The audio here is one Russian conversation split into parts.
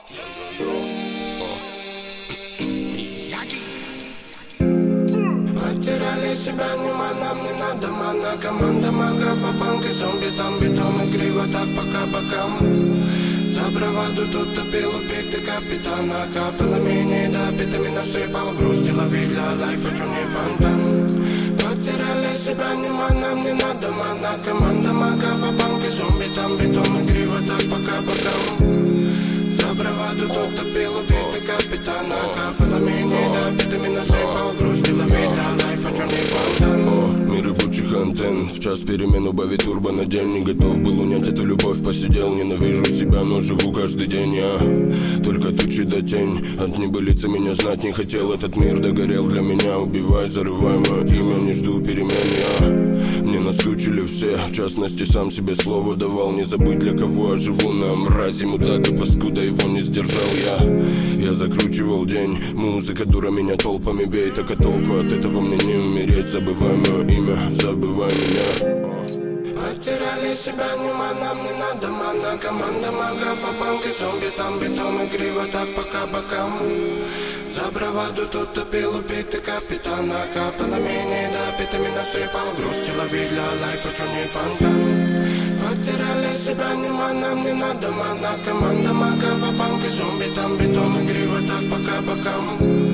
Потеряли себя, нам не надо мана. Команда магов, а банки, зомби, там бетон и криво так пока бокам. За браваду тут топил убитый капитана. Капелами не допитыми насыпал грусть. Лови для лайфа, чё не фонтан. Потеряли себя, нам не надо мана. Команда магов, а банки, зомби, там бетон и криво так пока бокам. За браваду тут топил убитый капитана. Капелами не допитыми насыпал грусть. Лови для лайфа, чё не фонтан. Мир рабочих антенн. В час перемен убави турбо на день. Не готов был унять эту любовь, посидел. Ненавижу себя, но живу каждый день я. Только тучи да тень. От небылицы меня знать не хотел. Этот мир догорел для меня. Убивай, зарывай мое имя, не жду перемен я. Мне наскучили все, в частности сам себе слово давал. Не забыть, для кого я живу. На мрази мудака, паскуда, его не сдержал я. Я закручивал день. Музыка дура меня толпами бей. Так а толку от этого мне не умереть. Забывай мое имя, забывай меня. Потеряли себя, нам не надо мана. Команда магов, а банки, зомби, там бетон и криво так пока бокам. За браваду тут топил убитый капитана. Капелами не допитыми насыпал грусть. Лови для лайфа, чё не фонтан. Потеряли себя, нам не надо мана. Команда магов, а банки, зомби, там бетон и криво так пока бокам.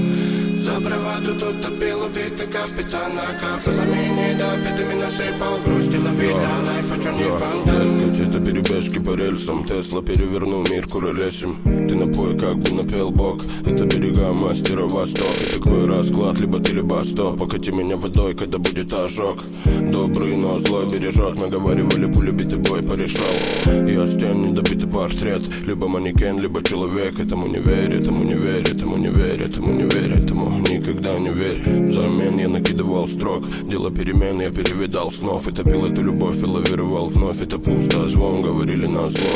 За браваду тут топил убитый капитана. Капелами не допитыми насыпал грусть. Лови для лайфа, чё не фонтан. Это перебежки по рельсам. Тесла перевернул мир куролесим. Ты напой, как бы напел бог. Это берега мастера Восток. И такой расклад, либо ты, либо стоп. Покати меня водой, когда будет ожог. Добрый, но злой бережет. Наговаривали, пуля битый бой порешал. Я стен, недобитый портрет. Либо манекен, либо человек. Этому не верь, этому не верь, этому не верь, этому не верь, этому никогда не верь. Взамен я накидывал строк. Дело перемен, я перевидал снов. И топил эту любовь и лавировал вновь. Это пусто, звон, говорили на зло.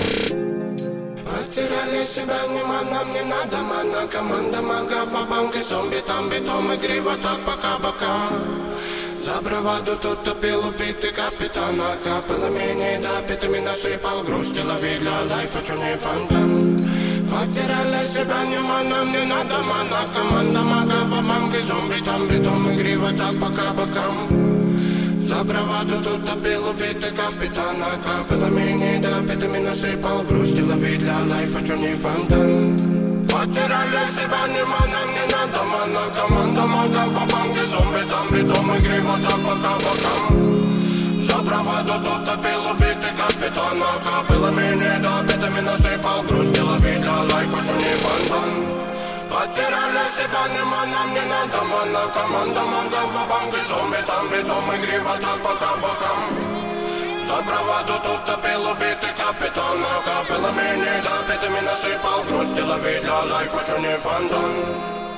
Потеряли себя, нам не надо мана. Команда магов, а банки, зомби, там бетон и криво так пока бокам. За браваду тут топил убитый капитана. Капелами не допитыми насыпал грусть. Лови для лайфа, чё не фонтан. Потеряли себя, нам не надо мана. Команда магов, а банки, зомби, там бетон и криво так пока бокам. За браваду тут топил убитый капитана. Капелами не допитыми насыпал грусть. Лови для лайфа, чё не фонтан. Потеряли себя, нам не надо мана. Команда магов, а банки, зомби, там бетон и криво так пока бокам. За браваду тут топил убитый капитана. Капелами не допитыми насыпал грусть. Лови для лайфа, чё не фонтан. Потеряли себя, нам не надо мана. Команда магов, а банки, зомби, там бетон и криво так пока бокам. За браваду тут топил убитый капитана. Капелами не допитыми насыпал грусть. Лови для лайфа, чё не фонтан.